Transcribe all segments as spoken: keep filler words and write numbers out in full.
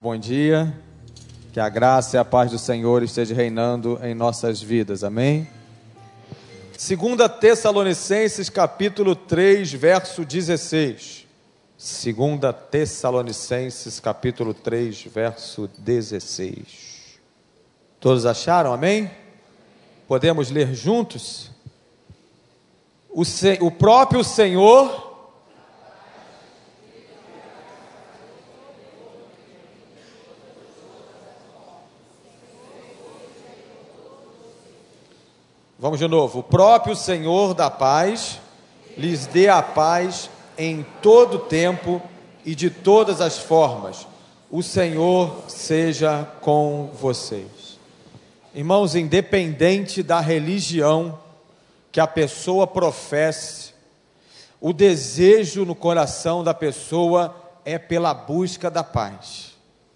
Bom dia, que a graça e a paz do Senhor esteja reinando em nossas vidas, amém? Segunda Tessalonicenses capítulo três, verso dezesseis. Segunda Tessalonicenses capítulo três, verso dezesseis. Todos acharam, amém? Podemos ler juntos? O, se, o próprio Senhor... Vamos de novo. O próprio Senhor da paz lhes dê a paz em todo tempo e de todas as formas. O Senhor seja com vocês. Irmãos, independente da religião que a pessoa professe, o desejo no coração da pessoa é pela busca da paz.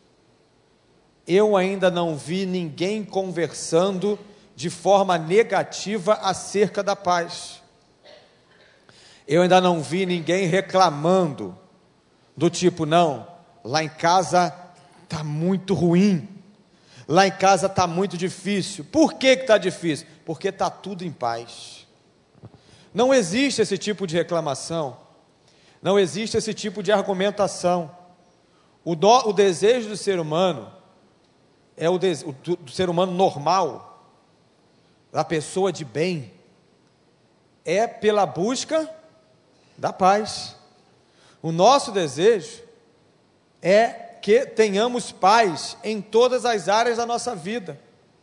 Eu ainda não vi ninguém conversando de forma negativa acerca da paz. Eu ainda não vi ninguém reclamando, do tipo, não, lá em casa está muito ruim, lá em casa está muito difícil. Por que que está difícil? Porque está tudo em paz. Não existe esse tipo de reclamação, não existe esse tipo de argumentação. O, do, o desejo do ser humano, é o, de, o do, do ser humano normal, da pessoa de bem, é pela busca da paz. O nosso desejo é que tenhamos paz em todas as áreas da nossa vida.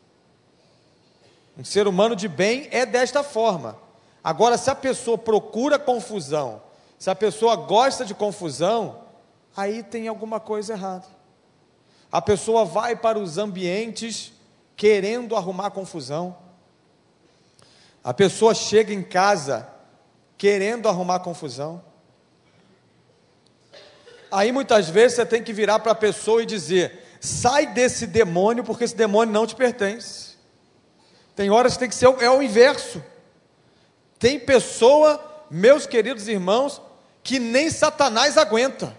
Um ser humano de bem é desta forma. Agora, se a pessoa procura confusão, se a pessoa gosta de confusão, aí tem alguma coisa errada. A pessoa vai para os ambientes querendo arrumar confusão. A pessoa chega em casa querendo arrumar confusão. Aí muitas vezes você tem que virar para a pessoa e dizer: sai desse demônio, porque esse demônio não te pertence. Tem horas que tem que ser é o inverso. Tem pessoa, meus queridos irmãos, que nem Satanás aguenta.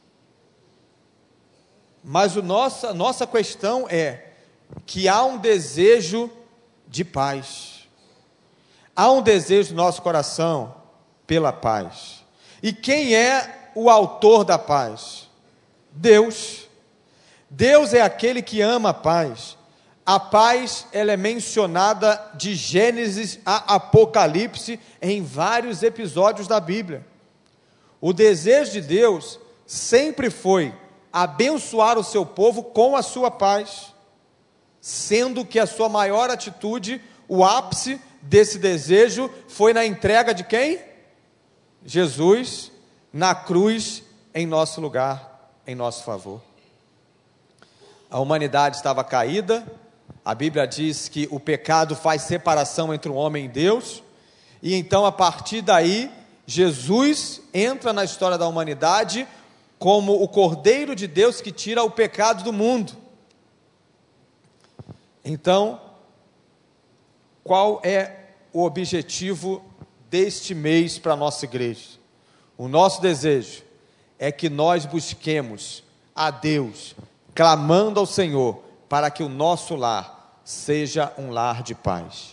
Mas o nosso, a nossa questão é que há um desejo de paz. Há um desejo no nosso coração pela paz. E quem é o autor da paz? Deus. Deus é aquele que ama a paz. A paz, ela é mencionada de Gênesis a Apocalipse em vários episódios da Bíblia. O desejo de Deus sempre foi abençoar o seu povo com a sua paz, sendo que a sua maior atitude, o ápice desse desejo, foi na entrega de quem? Jesus, na cruz, em nosso lugar, em nosso favor. A humanidade estava caída, a Bíblia diz que o pecado faz separação entre o homem e Deus, e então a partir daí, Jesus entra na história da humanidade como o Cordeiro de Deus que tira o pecado do mundo. Então, qual é o objetivo deste mês para a nossa igreja? O nosso desejo é que nós busquemos a Deus, clamando ao Senhor, para que o nosso lar seja um lar de paz.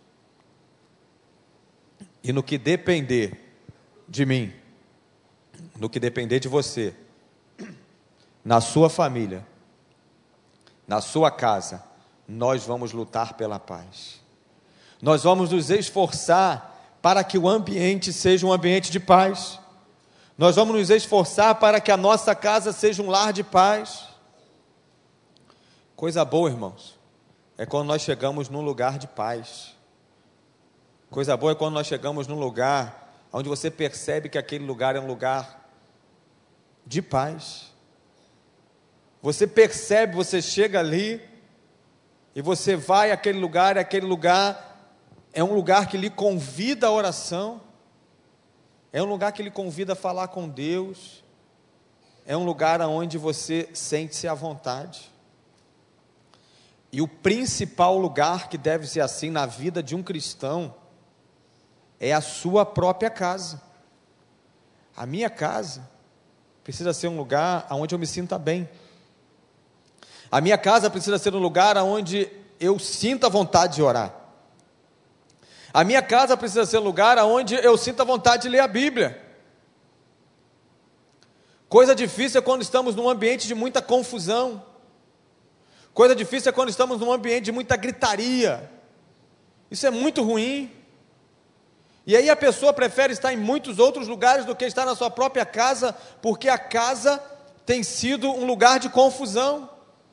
E no que depender de mim, no que depender de você, na sua família, na sua casa, nós vamos lutar pela paz. Nós vamos nos esforçar para que o ambiente seja um ambiente de paz. Nós vamos nos esforçar para que a nossa casa seja um lar de paz. Coisa boa, irmãos, é quando nós chegamos num lugar de paz. Coisa boa é quando nós chegamos num lugar onde você percebe que aquele lugar é um lugar de paz. Você percebe, você chega ali e você vai àquele lugar, e aquele lugar é um lugar que lhe convida à oração, é um lugar que lhe convida a falar com Deus, é um lugar onde você sente-se à vontade. E o principal lugar que deve ser assim na vida de um cristão é a sua própria casa. A minha casa precisa ser um lugar onde eu me sinta bem. A minha casa precisa ser um lugar onde eu sinta vontade de orar. A minha casa precisa ser um lugar onde eu sinta vontade de ler a Bíblia. Coisa difícil é quando estamos num ambiente de muita confusão. Coisa difícil é quando estamos num ambiente de muita gritaria. Isso é muito ruim. E aí a pessoa prefere estar em muitos outros lugares do que estar na sua própria casa, porque a casa tem sido um lugar de confusão.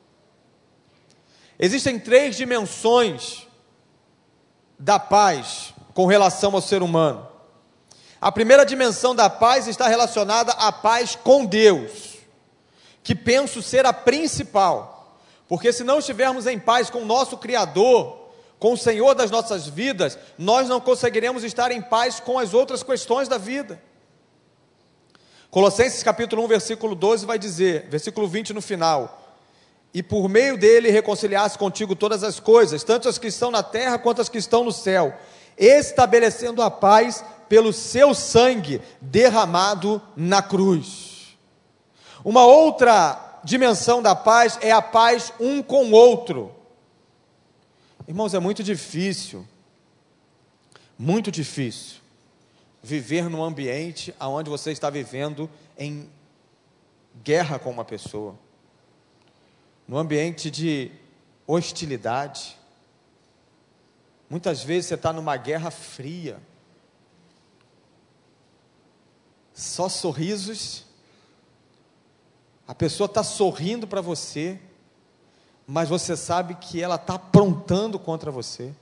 Existem três dimensões da paz com relação ao ser humano. A primeira dimensão da paz está relacionada à paz com Deus, que penso ser a principal, porque se não estivermos em paz com o nosso Criador, com o Senhor das nossas vidas, nós não conseguiremos estar em paz com as outras questões da vida. Colossenses capítulo um, versículo doze vai dizer, versículo vinte no final: e por meio dele reconciliasse contigo todas as coisas, tanto as que estão na terra quanto as que estão no céu, estabelecendo a paz pelo seu sangue derramado na cruz. Uma outra dimensão da paz é a paz um com o outro. Irmãos, é muito difícil, muito difícil, viver num ambiente onde você está vivendo em guerra com uma pessoa, num ambiente de hostilidade. Muitas vezes você está numa guerra fria, só sorrisos, a pessoa está sorrindo para você, mas você sabe que ela está aprontando contra você.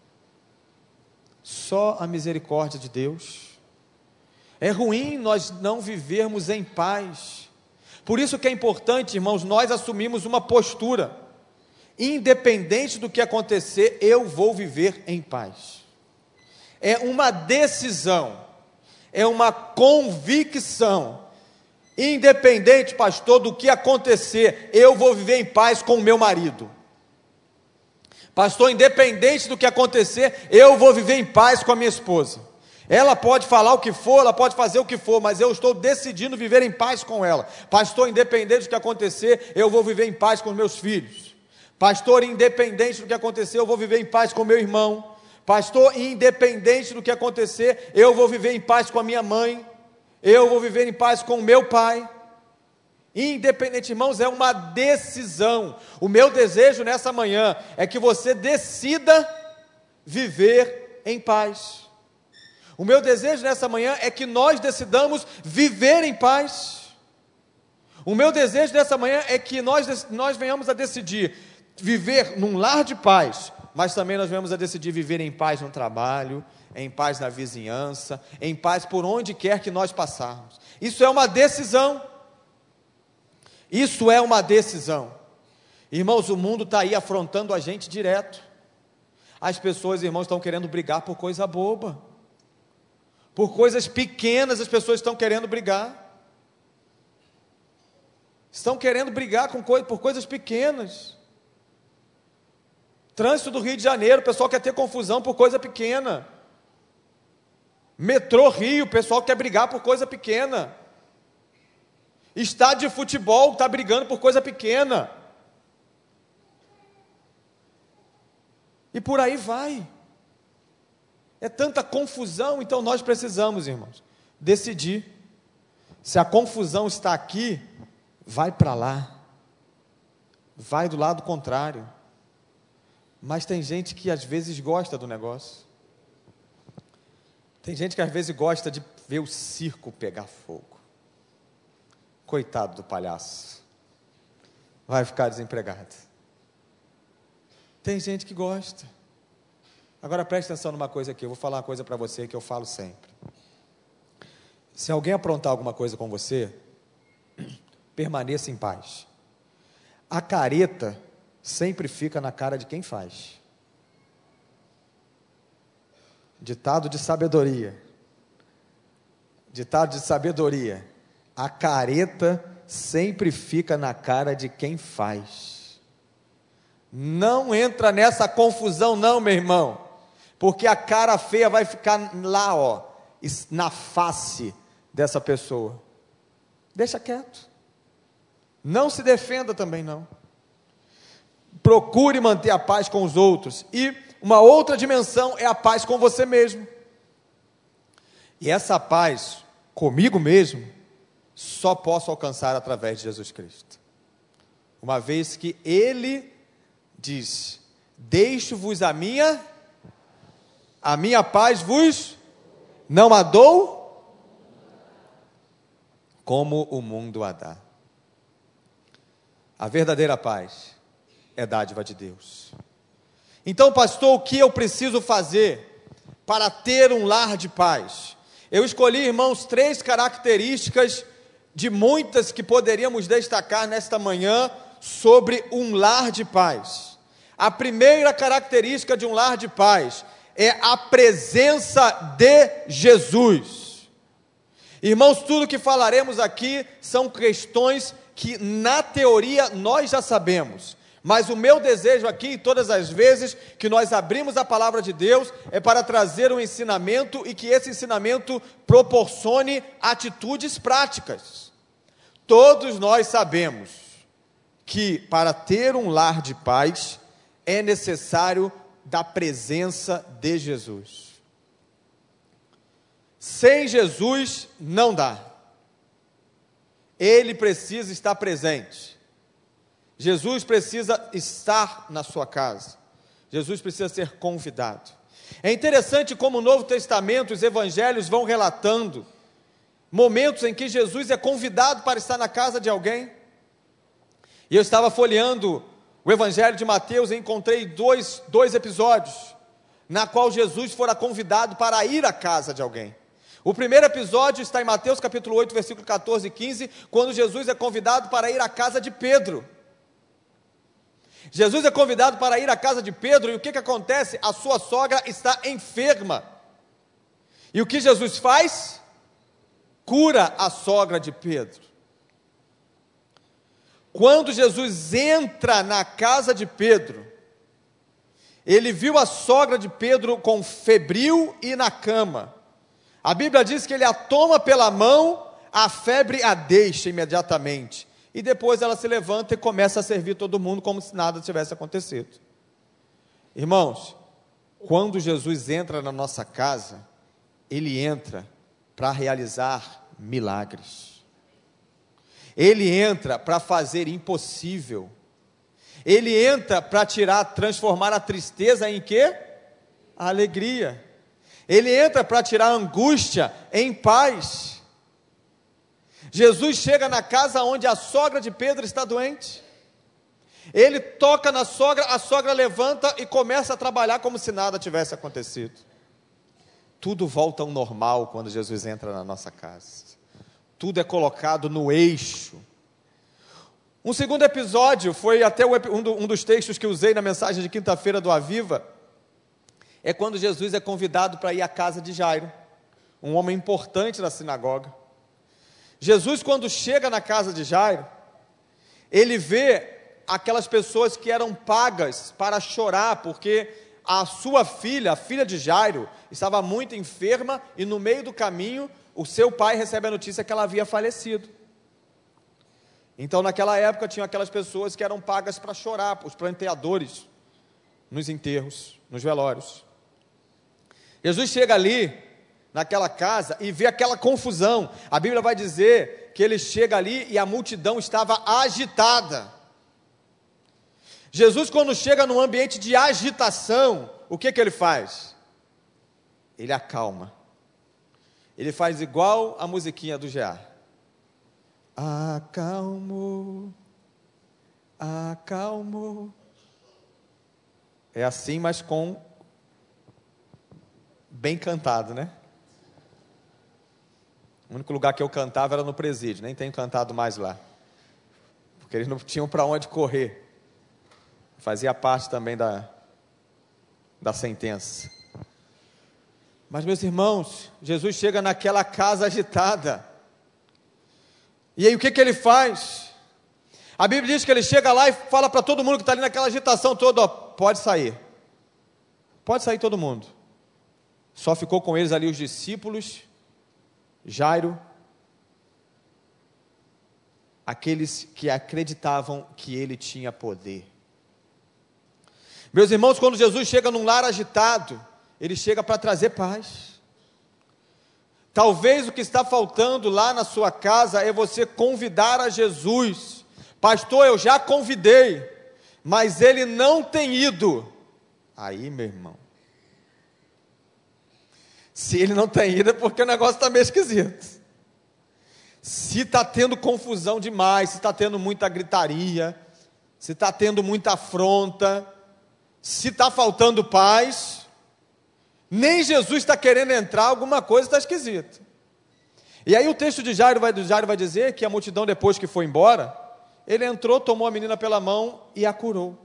Só a misericórdia de Deus. É ruim nós não vivermos em paz. Por isso que é importante, irmãos, nós assumirmos uma postura. Independente do que acontecer, eu vou viver em paz. É uma decisão, é uma convicção. Independente, pastor, do que acontecer, eu vou viver em paz com o meu marido. Pastor, independente do que acontecer, eu vou viver em paz com a minha esposa. Ela pode falar o que for, ela pode fazer o que for, mas eu estou decidindo viver em paz com ela. Pastor, independente do que acontecer, eu vou viver em paz com os meus filhos. Pastor, independente do que acontecer, eu vou viver em paz com meu irmão. Pastor, independente do que acontecer, eu vou viver em paz com a minha mãe. Eu vou viver em paz com o meu pai. Independente, irmãos, é uma decisão. O meu desejo nessa manhã é que você decida viver em paz. O meu desejo nessa manhã é que nós decidamos viver em paz. O meu desejo nessa manhã é que nós, nós venhamos a decidir viver num lar de paz, mas também nós venhamos a decidir viver em paz no trabalho, em paz na vizinhança, em paz por onde quer que nós passarmos. Isso é uma decisão. Isso é uma decisão. Irmãos, o mundo está aí afrontando a gente direto. As pessoas, irmãos, estão querendo brigar por coisa boba. Por coisas pequenas as pessoas estão querendo brigar. Estão querendo brigar com coi- por coisas pequenas. Trânsito do Rio de Janeiro, o pessoal quer ter confusão por coisa pequena. Metrô Rio, o pessoal quer brigar por coisa pequena. Estádio de futebol está brigando por coisa pequena. E por aí vai. É tanta confusão, então nós precisamos, irmãos, decidir. Se a confusão está aqui, vai para lá. Vai do lado contrário. Mas tem gente que às vezes gosta do negócio. Tem gente que às vezes gosta de ver o circo pegar fogo. Coitado do palhaço. Vai ficar desempregado. Tem gente que gosta. Agora preste atenção numa coisa aqui. Eu vou falar uma coisa para você que eu falo sempre. Se alguém aprontar alguma coisa com você, permaneça em paz. A careta sempre fica na cara de quem faz. Ditado de sabedoria. Ditado de sabedoria. A careta sempre fica na cara de quem faz. Não entra nessa confusão não, meu irmão. Porque a cara feia vai ficar lá, ó, na face dessa pessoa. Deixa quieto. Não se defenda também não. procure manter a paz com os outros. E uma outra dimensão é a paz com você mesmo. E essa paz comigo mesmo só posso alcançar através de Jesus Cristo. Uma vez que Ele diz: deixo-vos a minha, a minha paz vos não a dou, como o mundo a dá. A verdadeira paz é dádiva de Deus. Então, pastor, o que eu preciso fazer para ter um lar de paz? Eu escolhi, irmãos, três características de muitas que poderíamos destacar nesta manhã sobre um lar de paz. A primeira característica de um lar de paz é a presença de Jesus. Irmãos, tudo que falaremos aqui são questões que na teoria nós já sabemos, mas o meu desejo aqui, todas as vezes que nós abrimos a palavra de Deus, é para trazer um ensinamento e que esse ensinamento proporcione atitudes práticas. Todos nós sabemos que para ter um lar de paz é necessário da presença de Jesus. Sem Jesus não dá. Ele precisa estar presente. Jesus precisa estar na sua casa. Jesus precisa ser convidado. É interessante como o Novo Testamento, os evangelhos vão relatando momentos em que Jesus é convidado para estar na casa de alguém. E eu estava folheando o evangelho de Mateus e encontrei dois, dois episódios, na qual Jesus fora convidado para ir à casa de alguém. O primeiro episódio está em Mateus capítulo oito, versículo catorze e quinze, quando Jesus é convidado para ir à casa de Pedro. Jesus é convidado para ir à casa de Pedro, e o que, que acontece? A sua sogra está enferma. E o que Jesus faz? Cura a sogra de Pedro. Quando Jesus entra na casa de Pedro, ele viu a sogra de Pedro com febril e na cama. A Bíblia diz que ele a toma pela mão, a febre a deixa imediatamente. E depois ela se levanta e começa a servir todo mundo como se nada tivesse acontecido. Irmãos, quando Jesus entra na nossa casa, ele entra para realizar milagres. Ele entra para fazer impossível. Ele entra para tirar, transformar a tristeza em quê? A alegria. Ele entra para tirar a angústia em paz. Jesus chega na casa onde a sogra de Pedro está doente. Ele toca na sogra, a sogra levanta e começa a trabalhar como se nada tivesse acontecido. Tudo volta ao normal quando Jesus entra na nossa casa. Tudo é colocado no eixo. Um segundo episódio, foi até um dos textos que usei na mensagem de quinta-feira do Aviva, é quando Jesus é convidado para ir à casa de Jairo, um homem importante da sinagoga. Jesus, quando chega na casa de Jairo, ele vê aquelas pessoas que eram pagas para chorar, porque a sua filha, a filha de Jairo, estava muito enferma, e no meio do caminho, o seu pai recebe a notícia que ela havia falecido. Então, naquela época, tinham aquelas pessoas que eram pagas para chorar, os pranteadores, nos enterros, nos velórios. Jesus chega ali, naquela casa, e vê aquela confusão. A Bíblia vai dizer que ele chega ali e a multidão estava agitada. Jesus, quando chega num ambiente de agitação, o que que ele faz? Ele acalma. Ele faz igual a musiquinha do G A. Acalmo, acalmo. É assim, mas com bem cantado, né? O único lugar que eu cantava era no presídio, nem tenho cantado mais lá, porque eles não tinham para onde correr. Fazia parte também da, da sentença. Mas, meus irmãos, Jesus chega naquela casa agitada, e aí o que que ele faz? A Bíblia diz que ele chega lá e fala para todo mundo que está ali naquela agitação toda, ó, pode sair, pode sair todo mundo. Só ficou com eles ali os discípulos, Jairo, aqueles que acreditavam que ele tinha poder. Meus irmãos, quando Jesus chega num lar agitado, Ele chega para trazer paz. Talvez o que está faltando lá na sua casa é você convidar a Jesus. Pastor, eu já convidei, mas ele não tem ido. Aí, meu irmão, se ele não tem ido é porque o negócio está meio esquisito. Se está tendo confusão demais, se está tendo muita gritaria, se está tendo muita afronta, se está faltando paz, nem Jesus está querendo entrar, alguma coisa está esquisita. E aí o texto de Jairo vai, de Jairo vai dizer que a multidão, depois que foi embora, ele entrou, tomou a menina pela mão e a curou.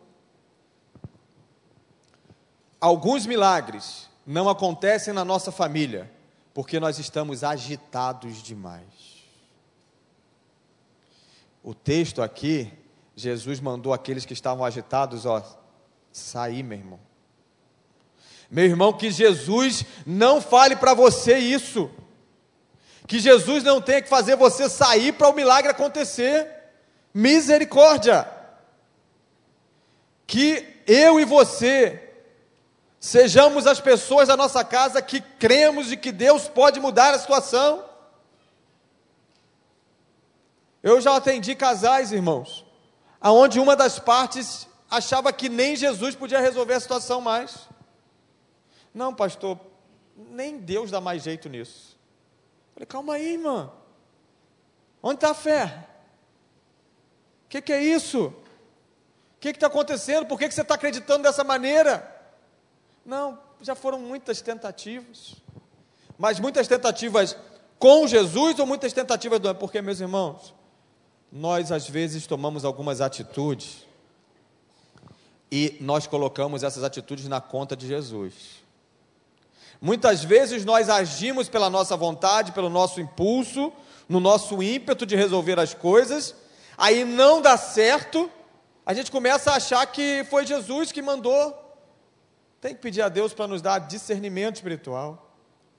Alguns milagres não acontecem na nossa família, porque nós estamos agitados demais. O texto aqui, Jesus mandou aqueles que estavam agitados, ó, sair, meu irmão. Meu irmão, que Jesus não fale para você isso. Que Jesus não tenha que fazer você sair para o milagre acontecer. Misericórdia. Que eu e você sejamos as pessoas da nossa casa que cremos de que Deus pode mudar a situação. Eu já atendi casais, irmãos, aonde uma das partes achava que nem Jesus podia resolver a situação mais. Não, pastor, nem Deus dá mais jeito nisso. Falei, calma aí, irmã. Onde está a fé? O que, que é isso? O que está acontecendo? Por que, que você está acreditando dessa maneira? Não, já foram muitas tentativas. Mas muitas tentativas com Jesus ou muitas tentativas do... Porque, meus irmãos, nós às vezes tomamos algumas atitudes e nós colocamos essas atitudes na conta de Jesus. Muitas vezes nós agimos pela nossa vontade, pelo nosso impulso, no nosso ímpeto de resolver as coisas, aí não dá certo, a gente começa a achar que foi Jesus que mandou. Tem que pedir a Deus para nos dar discernimento espiritual.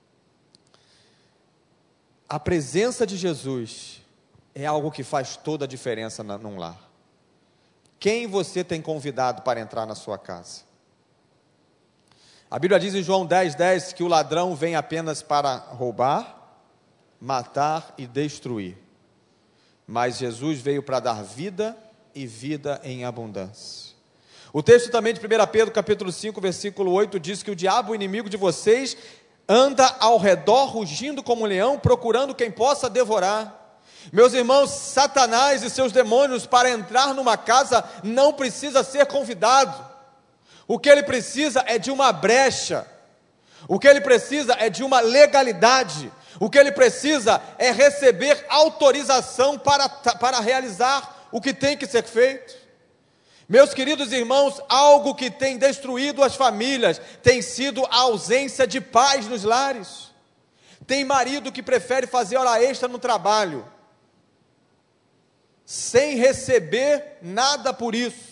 A presença de Jesus é algo que faz toda a diferença na, num lar. Quem você tem convidado para entrar na sua casa? A Bíblia diz em João dez, dez que o ladrão vem apenas para roubar, matar e destruir. Mas Jesus veio para dar vida e vida em abundância. O texto também de primeira Pedro, capítulo cinco, versículo oito, diz que o diabo, o inimigo de vocês, anda ao redor, rugindo como um leão, procurando quem possa devorar. Meus irmãos, Satanás e seus demônios, para entrar numa casa, não precisa ser convidado. O que ele precisa é de uma brecha. O que ele precisa é de uma legalidade. O que ele precisa é receber autorização para, para realizar o que tem que ser feito. Meus queridos irmãos, algo que tem destruído as famílias tem sido a ausência de paz nos lares. Tem marido que prefere fazer hora extra no trabalho, sem receber nada por isso,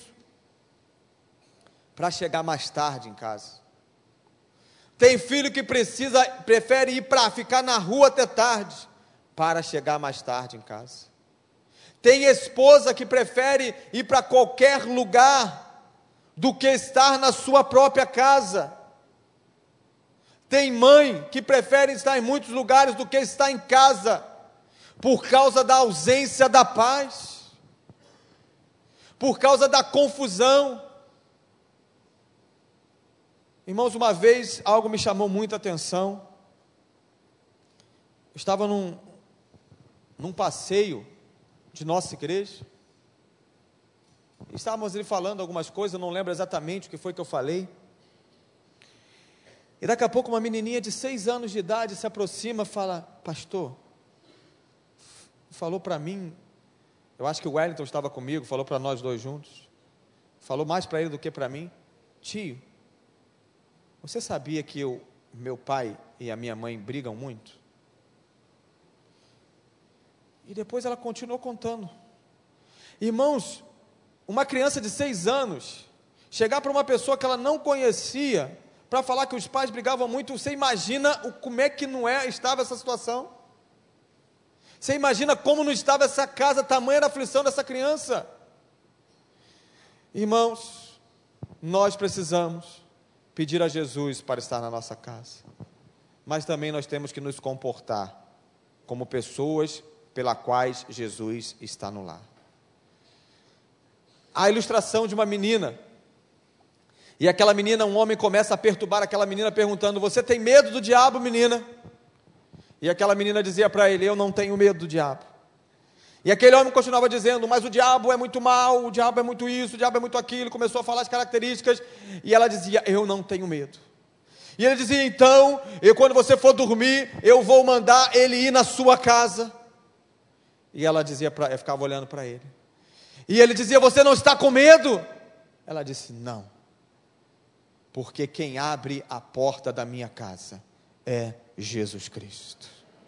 para chegar mais tarde em casa. Tem filho que precisa, prefere ir para ficar na rua até tarde, para chegar mais tarde em casa. Tem esposa que prefere ir para qualquer lugar do que estar na sua própria casa. Tem mãe que prefere estar em muitos lugares do que estar em casa, por causa da ausência da paz, por causa da confusão. Irmãos, uma vez algo me chamou muita atenção. Eu estava num, num passeio de nossa igreja, estávamos ali falando algumas coisas, eu não lembro exatamente o que foi que eu falei, e daqui a pouco uma menininha de seis anos de idade se aproxima e fala, pastor, falou para mim, eu acho que o Wellington estava comigo, falou para nós dois juntos, falou mais para ele do que para mim, tio, você sabia que eu, meu pai e a minha mãe brigam muito? E depois ela continuou contando. Irmãos, uma criança de seis anos, chegar para uma pessoa que ela não conhecia, para falar que os pais brigavam muito, você imagina o, como é que não é, estava essa situação? Você imagina como não estava essa casa, tamanha era a aflição dessa criança? Irmãos, nós precisamos pedir a Jesus para estar na nossa casa, mas também nós temos que nos comportar como pessoas pelas quais Jesus está no lar. A ilustração de uma menina, e aquela menina, um homem começa a perturbar aquela menina perguntando: você tem medo do diabo, menina? E aquela menina dizia para ele: eu não tenho medo do diabo. E aquele homem continuava dizendo: mas o diabo é muito mal, o diabo é muito isso, o diabo é muito aquilo. Começou a falar as características, e ela dizia: eu não tenho medo. E ele dizia: então, eu, quando você for dormir, eu vou mandar ele ir na sua casa. E ela dizia, pra, ficava olhando para ele. E ele dizia: você não está com medo? Ela disse: não, porque quem abre a porta da minha casa é Jesus Cristo.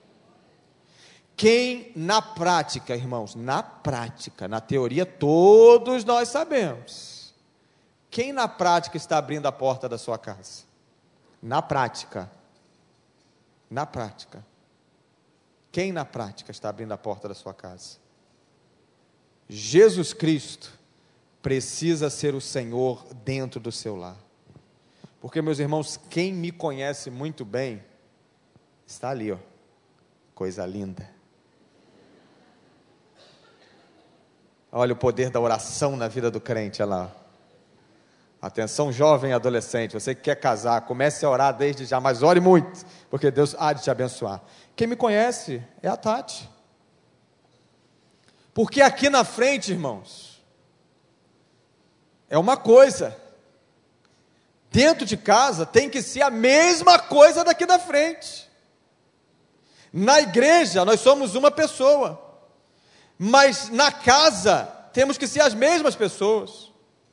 Quem na prática, irmãos, na prática, na teoria todos nós sabemos, quem na prática está abrindo a porta da sua casa? Na prática, na prática, quem na prática está abrindo a porta da sua casa? Jesus Cristo precisa ser o Senhor dentro do seu lar, porque, meus irmãos, quem me conhece muito bem, está ali, ó, coisa linda. Olha o poder da oração na vida do crente, olha lá. Atenção, jovem e adolescente, você que quer casar, comece a orar desde já, mas ore muito, porque Deus há de te abençoar. Quem me conhece é a Tati. Porque aqui na frente, irmãos, é uma coisa, dentro de casa tem que ser a mesma coisa daqui da frente. Na igreja nós somos uma pessoa, mas na casa temos que ser as mesmas pessoas.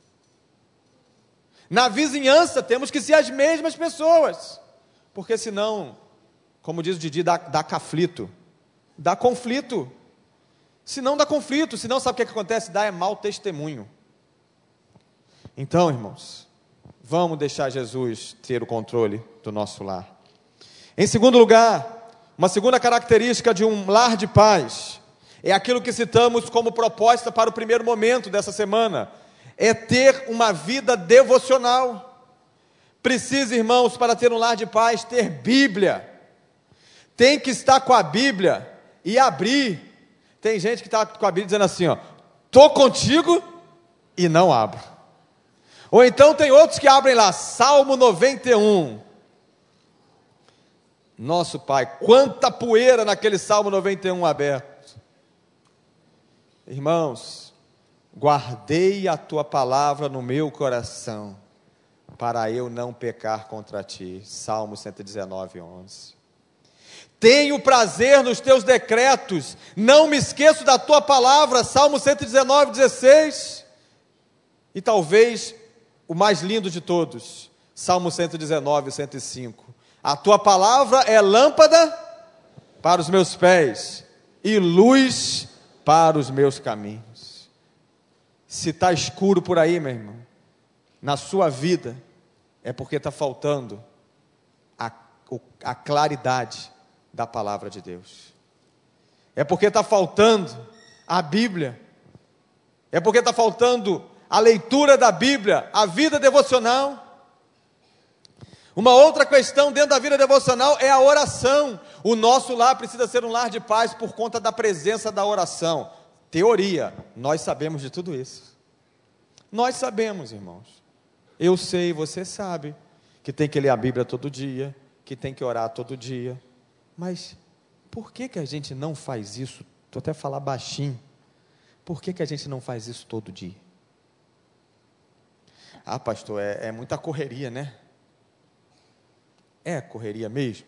Na vizinhança temos que ser as mesmas pessoas, porque senão, como diz o Didi, dá, dá conflito, dá conflito, senão dá conflito, senão sabe o que, é que acontece? Dá é mau testemunho. Então, irmãos, vamos deixar Jesus ter o controle do nosso lar. Em segundo lugar, uma segunda característica de um lar de paz, é aquilo que citamos como proposta para o primeiro momento dessa semana, é ter uma vida devocional. Precisa, irmãos, para ter um lar de paz, ter Bíblia. Tem que estar com a Bíblia e abrir. Tem gente que está com a Bíblia dizendo assim, ó, estou contigo e não abro. Ou então tem outros que abrem lá, Salmo noventa e um. Nosso Pai, quanta poeira naquele Salmo noventa e um aberto. Irmãos, guardei a tua palavra no meu coração, para eu não pecar contra ti. Salmo cento e dezenove, onze. Tenho prazer nos teus decretos, não me esqueço da tua palavra. Salmo cento e dezenove, dezesseis. E talvez o mais lindo de todos, Salmo cento e dezenove, cento e cinco. A tua palavra é lâmpada para os meus pés e luz para os meus caminhos. Se está escuro por aí, meu irmão, na sua vida, é porque está faltando a, a claridade da palavra de Deus. É porque está faltando a Bíblia. É porque está faltando a leitura da Bíblia, a vida devocional. Uma outra questão dentro da vida devocional é a oração. O nosso lar precisa ser um lar de paz por conta da presença da oração. Teoria, nós sabemos de tudo isso. Nós sabemos, irmãos. Eu sei, você sabe, que tem que ler a Bíblia todo dia, que tem que orar todo dia. Mas por que que a gente não faz isso? Estou até a falar baixinho. Por que que a gente não faz isso todo dia? Ah, pastor, é, é muita correria, né? É correria mesmo?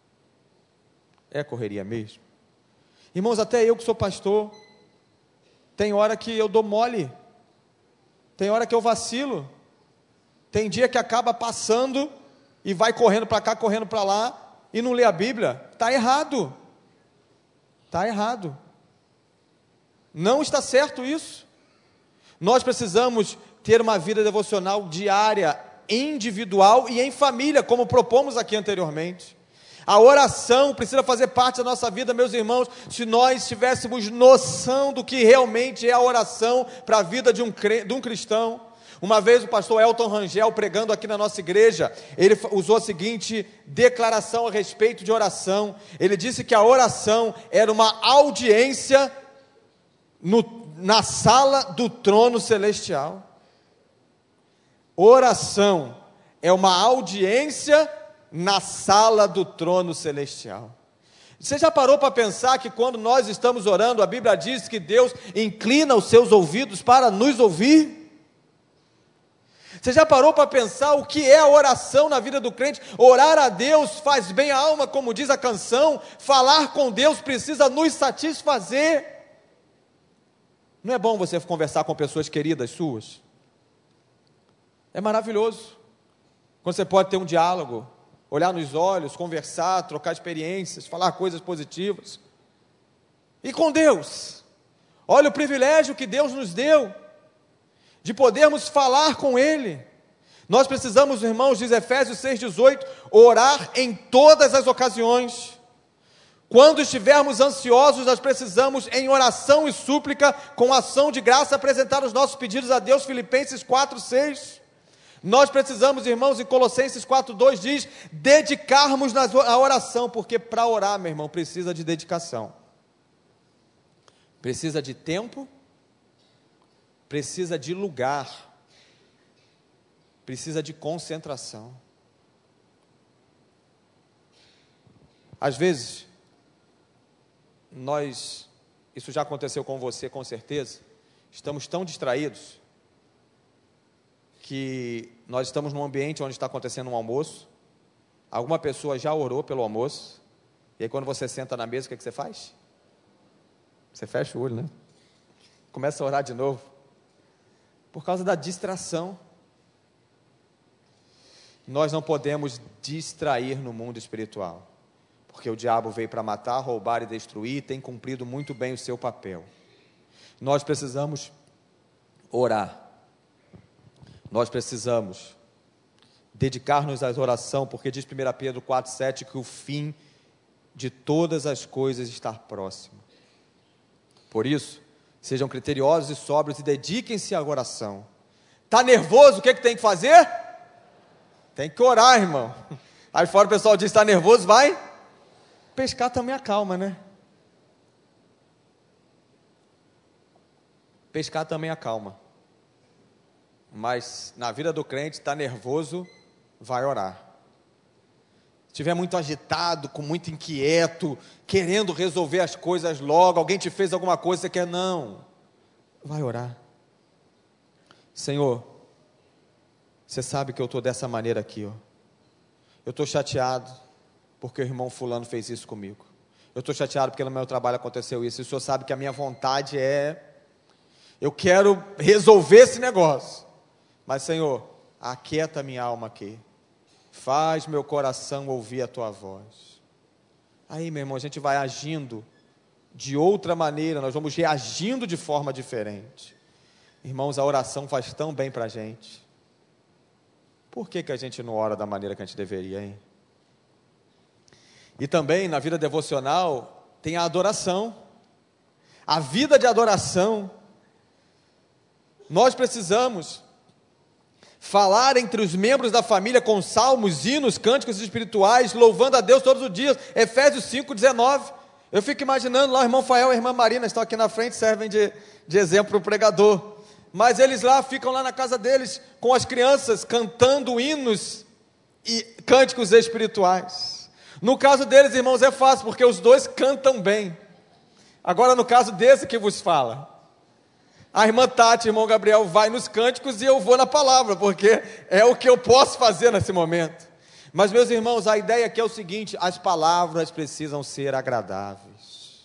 É correria mesmo? Irmãos, até eu que sou pastor, tem hora que eu dou mole, tem hora que eu vacilo, tem dia que acaba passando e vai correndo para cá, correndo para lá e não lê a Bíblia. Está errado, está errado, não está certo isso. Nós precisamos ter uma vida devocional diária, individual e em família, como propomos aqui anteriormente. A oração precisa fazer parte da nossa vida, meus irmãos. Se nós tivéssemos noção do que realmente é a oração para a vida de um, de um cristão, Uma vez o pastor Elton Rangel, pregando aqui na nossa igreja, ele usou a seguinte declaração a respeito de oração. Ele disse que a oração era uma audiência no, na sala do trono celestial. Oração é uma audiência na sala do trono celestial. Você já parou para pensar que quando nós estamos orando, a Bíblia diz que Deus inclina os seus ouvidos para nos ouvir? Você já parou para pensar o que é a oração na vida do crente? Orar a Deus faz bem à alma, como diz a canção. Falar com Deus precisa nos satisfazer. Não é bom você conversar com pessoas queridas suas? É maravilhoso. Quando você pode ter um diálogo, olhar nos olhos, conversar, trocar experiências, falar coisas positivas. E com Deus, olha o privilégio que Deus nos deu, de podermos falar com Ele. Nós precisamos, irmãos, diz Efésios seis, dezoito, orar em todas as ocasiões. Quando estivermos ansiosos, nós precisamos, em oração e súplica, com ação de graça, apresentar os nossos pedidos a Deus, Filipenses quatro, seis. Nós precisamos, irmãos, em Colossenses quatro, dois diz, dedicarmos na oração, porque para orar, meu irmão, precisa de dedicação. Precisa de tempo, precisa de lugar, precisa de concentração. Às vezes, nós, isso já aconteceu com você com certeza, estamos tão distraídos, que nós estamos num ambiente onde está acontecendo um almoço, alguma pessoa já orou pelo almoço, e aí quando você senta na mesa, o que, é que você faz? Você fecha o olho, né? Começa a orar de novo, por causa da distração. Nós não podemos distrair no mundo espiritual, porque o diabo veio para matar, roubar e destruir, e tem cumprido muito bem o seu papel. Nós precisamos orar. Nós precisamos dedicar-nos à oração, porque diz primeira Pedro quatro, sete, que o fim de todas as coisas está próximo. Por isso, sejam criteriosos e sóbrios e dediquem-se à oração. Está nervoso? O que, é que tem que fazer? Tem que orar, irmão. Aí fora o pessoal diz, está nervoso, vai pescar também acalma, né? Pescar também acalma. Mas na vida do crente, está nervoso, vai orar. Se estiver muito agitado, com muito inquieto, querendo resolver as coisas logo, alguém te fez alguma coisa, você quer, não, vai orar. Senhor, você sabe que eu estou dessa maneira aqui, ó. Eu estou chateado, porque o irmão fulano fez isso comigo. Eu estou chateado porque no meu trabalho aconteceu isso, e o Senhor sabe que a minha vontade é, eu quero resolver esse negócio. Mas, Senhor, aquieta minha alma aqui, faz meu coração ouvir a Tua voz. Aí, meu irmão, a gente vai agindo de outra maneira, nós vamos reagindo de forma diferente. Irmãos, a oração faz tão bem para a gente. Por que que a gente não ora da maneira que a gente deveria, hein? E também, na vida devocional, tem a adoração, a vida de adoração. Nós precisamos falar entre os membros da família com salmos, hinos, cânticos espirituais, louvando a Deus todos os dias. Efésios cinco, dezenove. Eu fico imaginando lá, o irmão Fael e a irmã Marina estão aqui na frente, servem de, de exemplo para o pregador. Mas eles lá, ficam lá na casa deles, com as crianças, cantando hinos e cânticos espirituais. No caso deles, irmãos, é fácil, porque os dois cantam bem. Agora, no caso desse que vos fala, a irmã Tati, o irmão Gabriel vai nos cânticos e eu vou na palavra, porque é o que eu posso fazer nesse momento. Mas, meus irmãos, a ideia aqui é o seguinte, as palavras precisam ser agradáveis.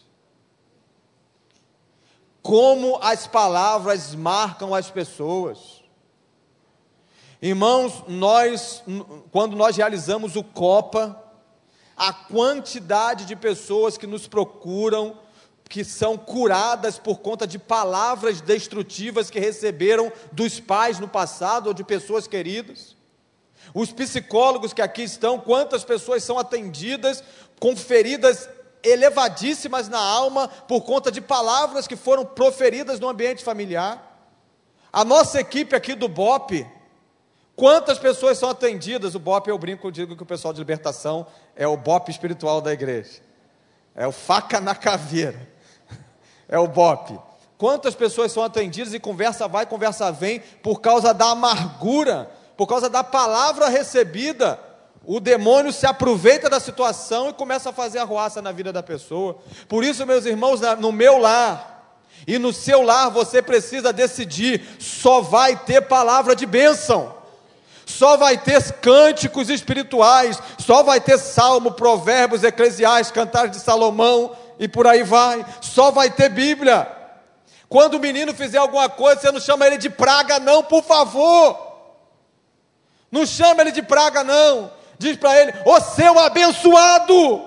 Como as palavras marcam as pessoas. Irmãos, nós, quando nós realizamos o Copa, a quantidade de pessoas que nos procuram, que são curadas por conta de palavras destrutivas que receberam dos pais no passado, ou de pessoas queridas. Os psicólogos que aqui estão, quantas pessoas são atendidas com feridas elevadíssimas na alma, por conta de palavras que foram proferidas no ambiente familiar. A nossa equipe aqui do B O P, quantas pessoas são atendidas? O B O P, eu brinco, eu digo que o pessoal de libertação é o B O P espiritual da igreja. É o faca na caveira. É o B O P. Quantas pessoas são atendidas e conversa vai, conversa vem, por causa da amargura, por causa da palavra recebida. O demônio se aproveita da situação e começa a fazer arruaça na vida da pessoa. Por isso, meus irmãos, no meu lar e no seu lar, você precisa decidir: só vai ter palavra de bênção, só vai ter cânticos espirituais, só vai ter salmo, provérbios, eclesiastes, cantares de Salomão e por aí vai, só vai ter Bíblia. Quando o menino fizer alguma coisa, você não chama ele de praga não, por favor, não chama ele de praga não, diz para ele: ô seu abençoado,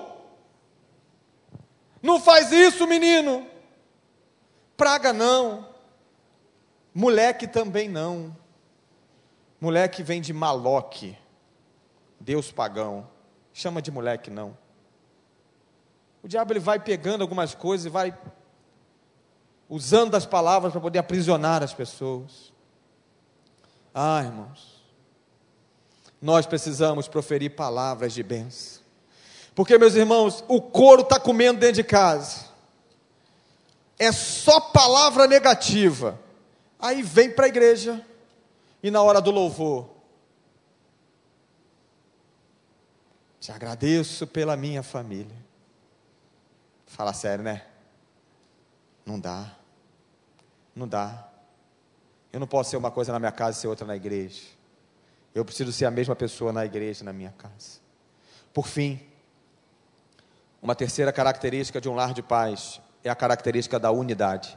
não faz isso, menino. Praga não, moleque também não. Moleque vem de Maloque, Deus pagão, chama de moleque não. O diabo ele vai pegando algumas coisas e vai usando das palavras para poder aprisionar as pessoas. Ah, irmãos, nós precisamos proferir palavras de bênção, porque, meus irmãos, o couro está comendo dentro de casa, é só palavra negativa, aí vem para a igreja, e na hora do louvor, te agradeço pela minha família. Fala sério, né? Não dá, não dá. Eu não posso ser uma coisa na minha casa e ser outra na igreja. Eu preciso ser a mesma pessoa na igreja e na minha casa. Por fim, uma terceira característica de um lar de paz é a característica da unidade.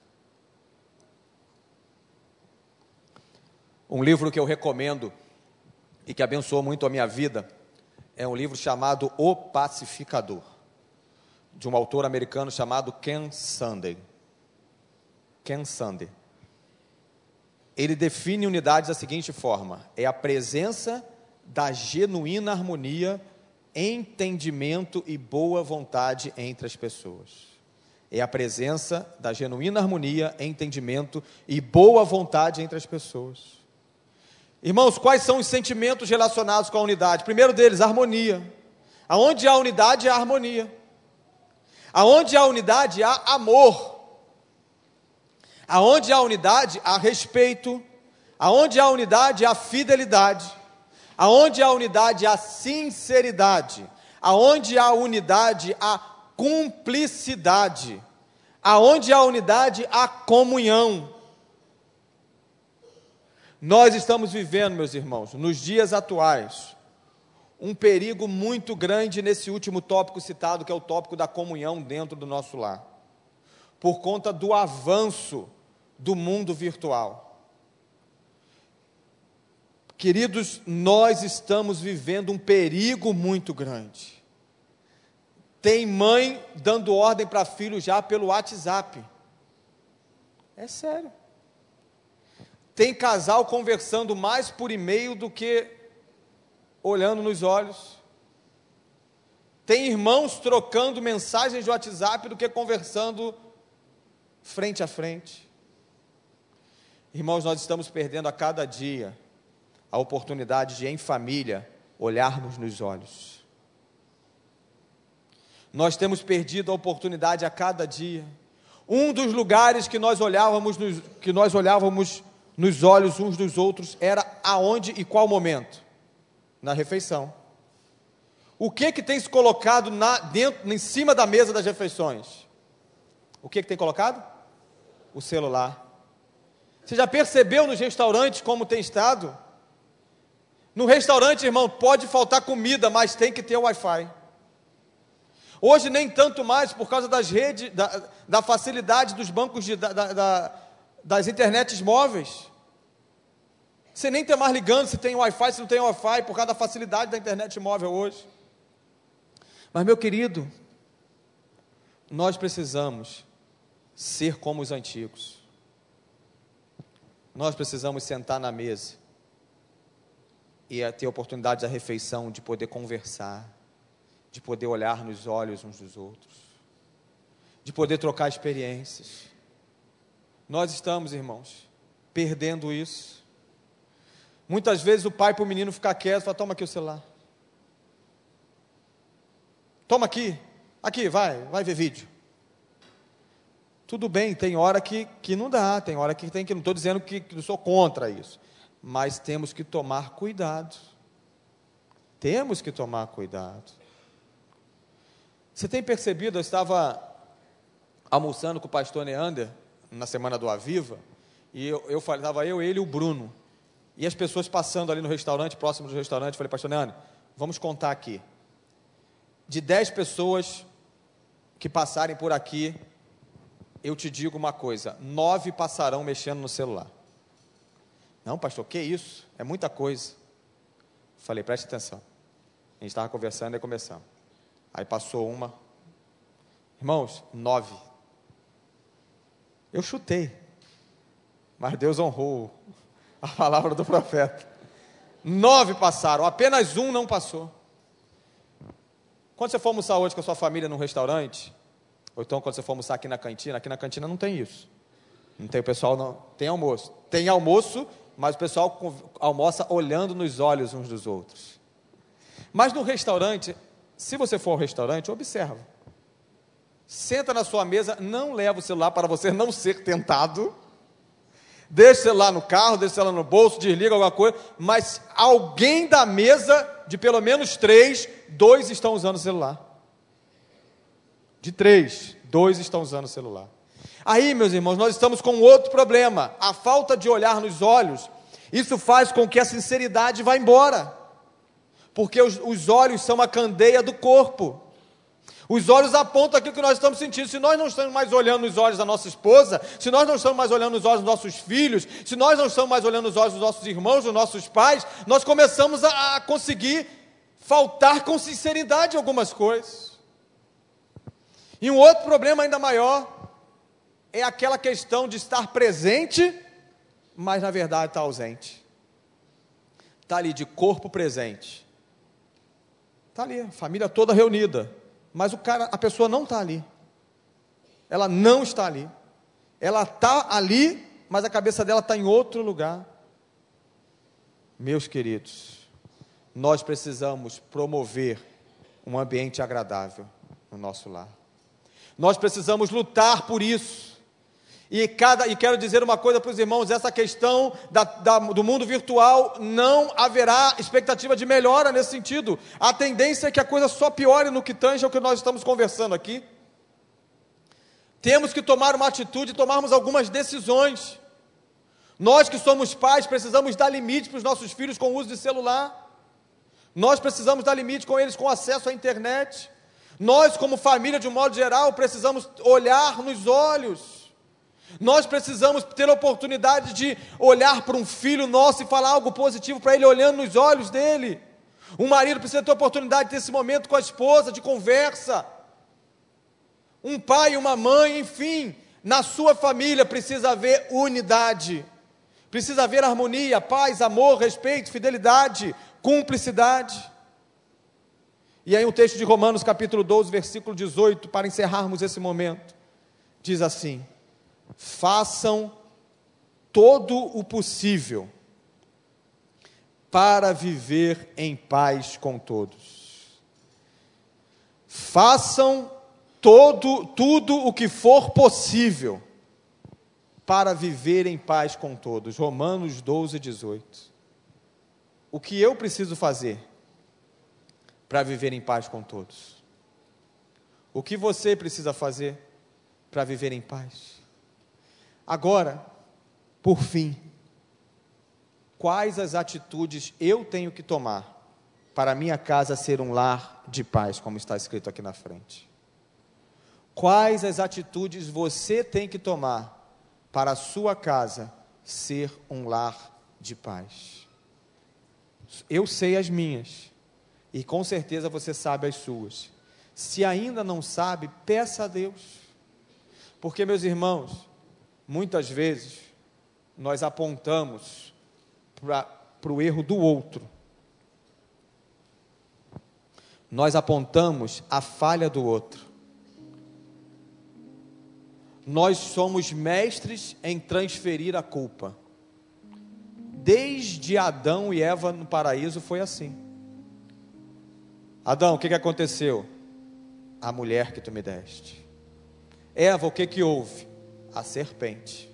Um livro que eu recomendo e que abençoou muito a minha vida é um livro chamado O Pacificador, de um autor americano chamado Ken Sande. Ken Sande. Ele define unidade da seguinte forma: é a presença da genuína harmonia, entendimento e boa vontade entre as pessoas. É a presença da genuína harmonia, entendimento e boa vontade entre as pessoas. Irmãos, quais são os sentimentos relacionados com a unidade? Primeiro deles, harmonia. Aonde há unidade, há harmonia. Aonde há unidade, há amor. Aonde há unidade, há respeito. Aonde há unidade, há fidelidade. Aonde há unidade, há sinceridade. Aonde há unidade, há cumplicidade. Aonde há unidade, há comunhão. Nós estamos vivendo, meus irmãos, nos dias atuais, um perigo muito grande nesse último tópico citado, que é o tópico da comunhão dentro do nosso lar, por conta do avanço do mundo virtual. Queridos, nós estamos vivendo um perigo muito grande. Tem mãe dando ordem para filho já pelo WhatsApp. É sério. Tem casal conversando mais por e-mail do que olhando nos olhos. Tem irmãos trocando mensagens de WhatsApp do que conversando frente a frente. Irmãos, nós estamos perdendo a cada dia a oportunidade de, em família, olharmos nos olhos. Nós temos perdido a oportunidade a cada dia. Um dos lugares que nós olhávamos, nos, que nós olhávamos nos olhos uns dos outros era aonde e qual momento? Na refeição. O que que tem se colocado na, dentro, em cima da mesa das refeições? O que que tem colocado? O celular. Você já percebeu nos restaurantes como tem estado? No restaurante, irmão, pode faltar comida, mas tem que ter Wi-Fi. Hoje nem tanto mais por causa das redes, da, da facilidade dos bancos, de, da, da, das internets móveis. Você nem está mais ligando se tem Wi-Fi, se não tem Wi-Fi, por causa da facilidade da internet móvel hoje. Mas, meu querido, nós precisamos ser como os antigos. Nós precisamos sentar na mesa e ter a oportunidade da refeição, de poder conversar, de poder olhar nos olhos uns dos outros, de poder trocar experiências. Nós estamos, irmãos, perdendo isso. Muitas vezes o pai para o menino ficar quieto, fala, toma aqui o celular. Toma aqui, aqui, vai, vai ver vídeo. Tudo bem, tem hora que, que não dá, tem hora que tem que, não estou dizendo que, que eu sou contra isso, mas temos que tomar cuidado. Temos que tomar cuidado. Você tem percebido, eu estava almoçando com o pastor Neander, na semana do Aviva, e eu, eu falei, estava eu, ele e o Bruno, e as pessoas passando ali no restaurante, próximo do restaurante, falei, pastor Neander, vamos contar aqui, de dez pessoas que passarem por aqui, eu te digo uma coisa, nove passarão mexendo no celular. Não, pastor, que isso? É muita coisa. Falei, preste atenção. A gente estava conversando e começamos. Aí passou uma. Irmãos, nove. Eu chutei. Mas Deus honrou a palavra do profeta. Nove passaram, apenas um não passou. Quando você for almoçar hoje com a sua família num restaurante, ou então quando você for almoçar aqui na cantina, aqui na cantina não tem isso. Não tem o pessoal, não. Tem almoço. Tem almoço, mas o pessoal almoça olhando nos olhos uns dos outros. Mas no restaurante, se você for ao restaurante, observa. Senta na sua mesa, não leva o celular para você não ser tentado. Deixa o celular no carro, deixa o celular no bolso, desliga alguma coisa, mas alguém da mesa, de pelo menos três, dois estão usando o celular. De três, dois estão usando o celular. Aí, meus irmãos, nós estamos com outro problema, a falta de olhar nos olhos. Isso faz com que a sinceridade vá embora, porque os, os olhos são a candeia do corpo. Os olhos apontam aquilo que nós estamos sentindo. Se nós não estamos mais olhando nos olhos da nossa esposa, se nós não estamos mais olhando nos olhos dos nossos filhos, se nós não estamos mais olhando nos olhos dos nossos irmãos, dos nossos pais, nós começamos a, a conseguir faltar com sinceridade em algumas coisas. E um outro problema ainda maior é aquela questão de estar presente, mas na verdade está ausente. Está ali de corpo presente. Está ali, a família toda reunida. Mas o cara, a pessoa não está ali. Ela não está ali. Ela está ali, mas a cabeça dela está em outro lugar. Meus queridos, nós precisamos promover um ambiente agradável no nosso lar. Nós precisamos lutar por isso. E, cada, e quero dizer uma coisa para os irmãos, essa questão da, da, do mundo virtual, não haverá expectativa de melhora nesse sentido. A tendência é que a coisa só piore no que tange ao que nós estamos conversando aqui. Temos que tomar uma atitude, tomarmos algumas decisões. Nós que somos pais, precisamos dar limite para os nossos filhos com o uso de celular. Nós precisamos dar limite com eles com acesso à internet. Nós, como família, de um modo geral, precisamos olhar nos olhos. Nós precisamos ter a oportunidade de olhar para um filho nosso e falar algo positivo para ele, olhando nos olhos dele. Um marido precisa ter a oportunidade de ter esse momento com a esposa, de conversa. Um pai e uma mãe, enfim, na sua família precisa haver unidade. Precisa haver harmonia, paz, amor, respeito, fidelidade, cumplicidade. E aí o texto de Romanos capítulo doze, versículo dezoito, para encerrarmos esse momento, diz assim: façam todo o possível para viver em paz com todos. Façam todo, tudo o que for possível para viver em paz com todos. Romanos doze, dezoito. O que eu preciso fazer para viver em paz com todos? O que você precisa fazer para viver em paz? Agora, por fim, quais as atitudes eu tenho que tomar para a minha casa ser um lar de paz, como está escrito aqui na frente? Quais as atitudes você tem que tomar para a sua casa ser um lar de paz? Eu sei as minhas, e com certeza você sabe as suas. Se ainda não sabe, peça a Deus, porque, meus irmãos, muitas vezes nós apontamos para o erro do outro, nós apontamos a falha do outro, nós somos mestres em transferir a culpa. desde Adão e Eva no paraíso foi assim. Adão, o que, que aconteceu? A mulher que tu me deste. Eva, o que, que houve? A serpente.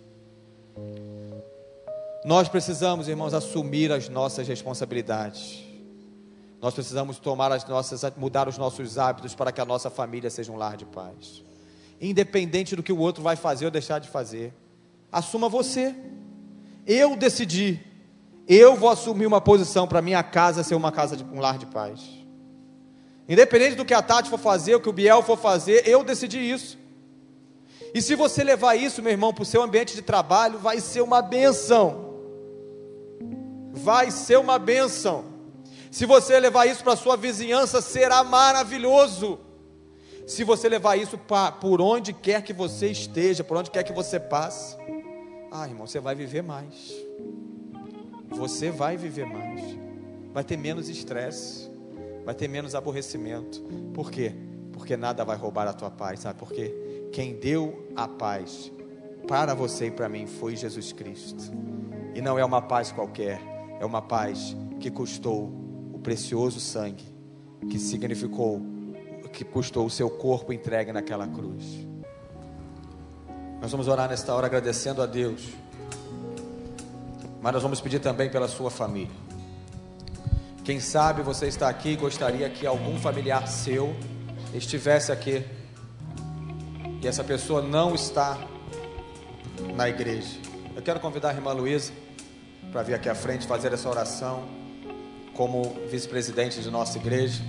Nós precisamos, irmãos, assumir as nossas responsabilidades. Nós precisamos tomar as nossas, mudar os nossos hábitos para que a nossa família seja um lar de paz. Independente do que o outro vai fazer ou deixar de fazer, assuma você. Eu decidi, eu vou assumir uma posição para minha casa ser uma casa de um lar de paz. Independente do que a Tati for fazer, o que o Biel for fazer, eu decidi isso. E se você levar isso, meu irmão, para o seu ambiente de trabalho, vai ser uma bênção. Vai ser uma bênção. Se você levar isso para a sua vizinhança, será maravilhoso. Se você levar isso pra, por onde quer que você esteja, por onde quer que você passe, ah, irmão, você vai viver mais. Você vai viver mais. Vai ter menos estresse, vai ter menos aborrecimento. Por quê? Porque nada vai roubar a tua paz, sabe por quê? Quem deu a paz para você e para mim foi Jesus Cristo. E não é uma paz qualquer, é uma paz que custou o precioso sangue, que significou, que custou o seu corpo entregue naquela cruz. Nós vamos orar nesta hora agradecendo a Deus, mas nós vamos pedir também pela sua família. Quem sabe você está aqui e gostaria que algum familiar seu estivesse aqui, e essa pessoa não está na igreja. Eu quero convidar a irmã Luísa para vir aqui à frente fazer essa oração como vice-presidente de nossa igreja.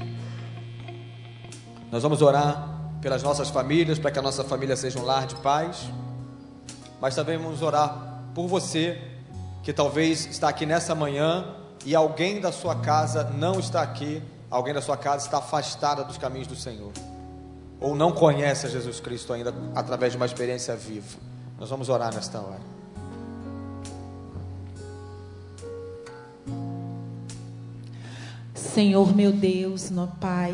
Nós vamos orar pelas nossas famílias, para que a nossa família seja um lar de paz, mas também vamos orar por você que talvez está aqui nessa manhã e alguém da sua casa não está aqui, alguém da sua casa está afastada dos caminhos do Senhor, ou não conhece a Jesus Cristo ainda através de uma experiência viva. Nós vamos orar nesta hora. Senhor meu Deus, meu Pai,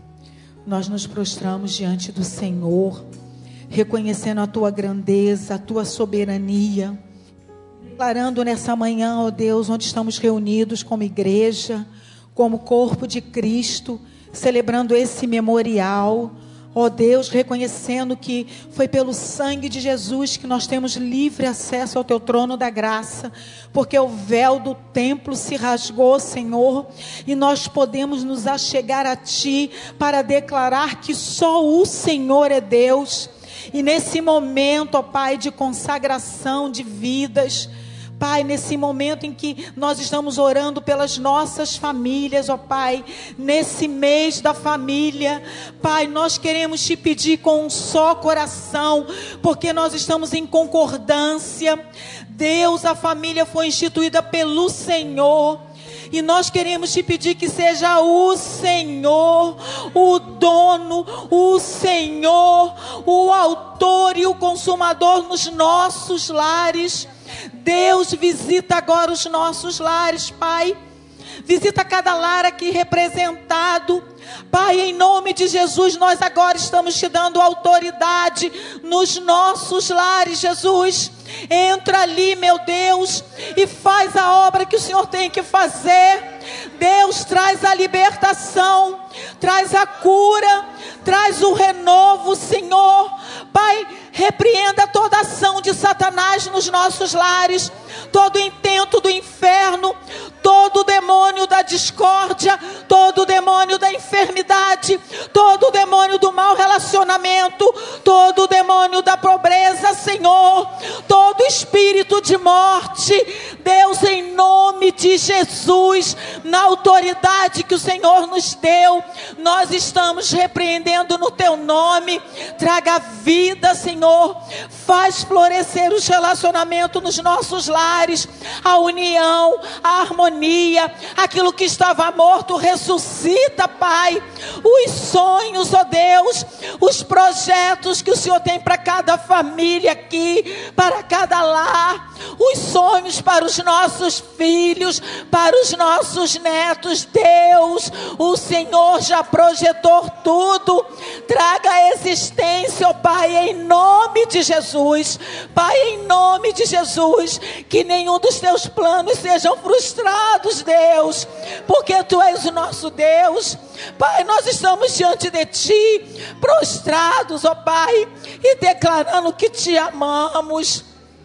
nós nos prostramos diante do Senhor, reconhecendo a Tua grandeza, a Tua soberania, declarando nessa manhã, ó Deus, onde estamos reunidos como igreja, como corpo de Cristo, celebrando esse memorial, ó Deus, reconhecendo que foi pelo sangue de Jesus que nós temos livre acesso ao Teu trono da graça, porque o véu do templo se rasgou, Senhor, e nós podemos nos achegar a Ti para declarar que só o Senhor é Deus. E nesse momento, ó Pai, de consagração de vidas, Pai, nesse momento em que nós estamos orando pelas nossas famílias, ó Pai, nesse mês da família, Pai, nós queremos Te pedir com um só coração, porque nós estamos em concordância. Deus, a família foi instituída pelo Senhor, e nós queremos Te pedir que seja o Senhor, o dono, o Senhor, o autor e o consumador nos nossos lares. Deus, visita agora os nossos lares, Pai. Visita cada lar aqui representado. Pai, em nome de Jesus, nós agora estamos Te dando autoridade nos nossos lares, Jesus. Entra ali, meu Deus, e faz a obra que o Senhor tem que fazer. Deus, traz a libertação, traz a cura, traz o renovo, Senhor. Pai, repreenda toda ação de Satanás nos nossos lares, todo intento do inferno, todo demônio da discórdia, todo demônio da enfermidade, todo demônio do mau relacionamento, todo demônio da pobreza, Senhor, todo espírito de morte. Deus, em nome de Jesus, na autoridade que o Senhor nos deu, nós estamos repreendendo no Teu nome. Traga vida, Senhor, faz florescer os relacionamentos nos nossos lares, a união, a harmonia, aquilo que estava morto ressuscita, Pai, os sonhos, ó Deus, os projetos que o Senhor tem para cada família aqui, para cada lar, os sonhos para os nossos filhos. filhos, para os nossos netos. Deus, o Senhor já projetou tudo. Traga a existência, ó Pai, em nome de Jesus. Pai, em nome de Jesus, que nenhum dos teus planos sejam frustrados, Deus, porque Tu és o nosso Deus. Pai, nós estamos diante de Ti, prostrados, ó Pai, e declarando que Te amamos,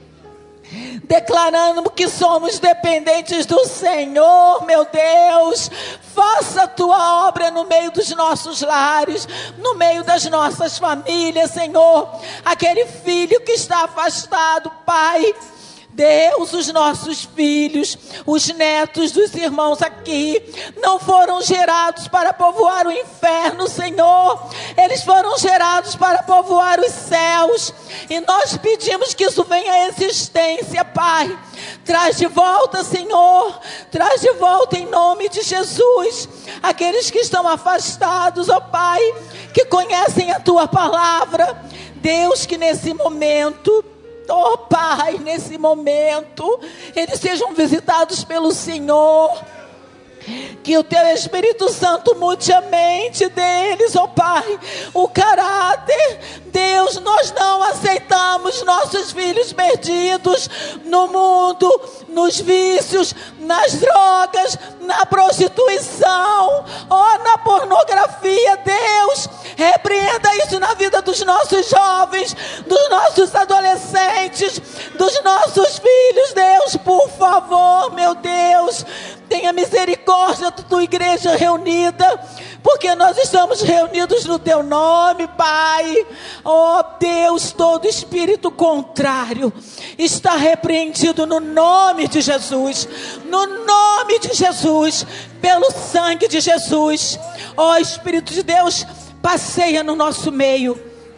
declarando que somos dependentes do Senhor, meu Deus. Faça a Tua obra no meio dos nossos lares, no meio das nossas famílias, Senhor. Aquele filho que está afastado, Pai, Deus, os nossos filhos, os netos dos irmãos aqui, não foram gerados para povoar o inferno, Senhor. Eles foram gerados para povoar os céus. E nós pedimos que isso venha à existência, Pai. Traz de volta, Senhor. Traz de volta em nome de Jesus. Aqueles que estão afastados, ó Pai, que conhecem a Tua palavra. Deus, que nesse momento, oh Pai, nesse momento, eles sejam visitados pelo Senhor. Que o Teu Espírito Santo mude a mente deles, ó Pai, o caráter. Deus, nós não aceitamos nossos filhos perdidos no mundo, nos vícios, nas drogas, na prostituição, ó, na pornografia. Deus, repreenda isso na vida dos nossos jovens, dos nossos adolescentes, dos nossos filhos. Deus, por favor, meu Deus, tenha misericórdia da Tua igreja reunida, porque nós estamos reunidos no Teu nome, Pai. Ó Deus, todo espírito contrário está repreendido no nome de Jesus, no nome de Jesus, pelo sangue de Jesus. Ó Espírito de Deus, passeia no nosso meio,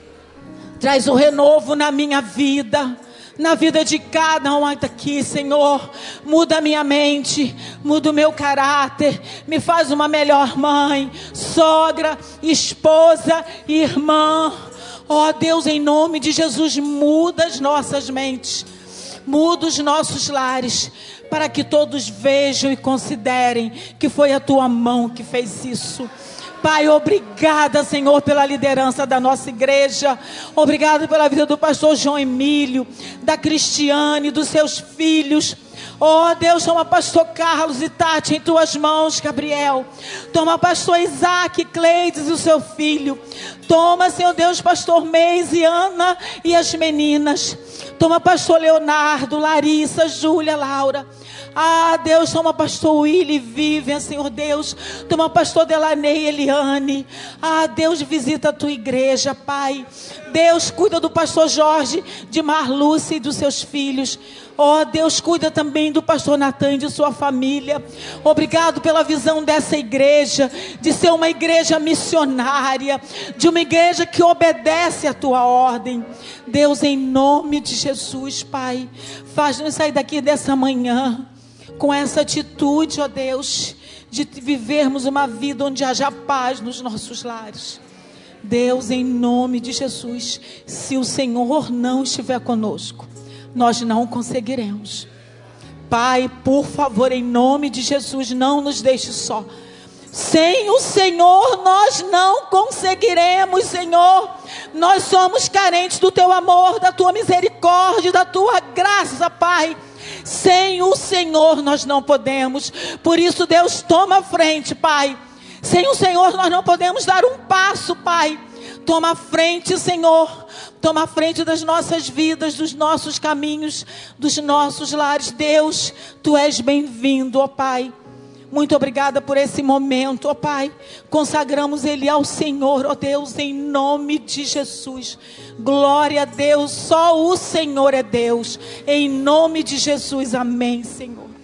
traz o renovo na minha vida, na vida de cada um aqui, Senhor. Muda a minha mente, muda o meu caráter, me faz uma melhor mãe, sogra, esposa, irmã. Ó Deus, em nome de Jesus, muda as nossas mentes, muda os nossos lares, para que todos vejam e considerem que foi a Tua mão que fez isso. Pai, obrigada, Senhor, pela liderança da nossa igreja. Obrigada pela vida do pastor João Emílio, da Cristiane, dos seus filhos. Oh Deus, toma pastor Carlos e Tati em Tuas mãos, Gabriel. Toma pastor Isaac, Cleides e o seu filho. Toma, Senhor Deus, pastor Meis e Ana e as meninas. Toma pastor Leonardo, Larissa, Júlia, Laura. Ah, Deus, toma pastor Willy, Vivian, Senhor Deus. Toma pastor Delaney e Eliane. Ah, Deus, visita a Tua igreja, Pai. Deus, cuida do pastor Jorge, de Marlúcia e dos seus filhos. Ó oh, Deus, cuida também do pastor Natan e de sua família. Obrigado pela visão dessa igreja, de ser uma igreja missionária, de uma igreja que obedece à Tua ordem. Deus, em nome de Jesus, Pai, faz-nos sair daqui dessa manhã com essa atitude, ó Deus, de vivermos uma vida onde haja paz nos nossos lares. Deus, em nome de Jesus, se o Senhor não estiver conosco, nós não conseguiremos. Pai, por favor, em nome de Jesus, não nos deixe só. Sem o Senhor nós não conseguiremos, Senhor. Nós somos carentes do Teu amor, da Tua misericórdia, da Tua graça, Pai. Sem o Senhor nós não podemos. Por isso, Deus, toma a frente, Pai. Sem o Senhor nós não podemos dar um passo, Pai. Toma a frente, Senhor. Toma a frente das nossas vidas, dos nossos caminhos, dos nossos lares. Deus, Tu és bem-vindo, ó Pai. Muito obrigada por esse momento, ó Pai. Consagramos ele ao Senhor, ó Deus, em nome de Jesus. Glória a Deus, só o Senhor é Deus. Em nome de Jesus, amém, Senhor.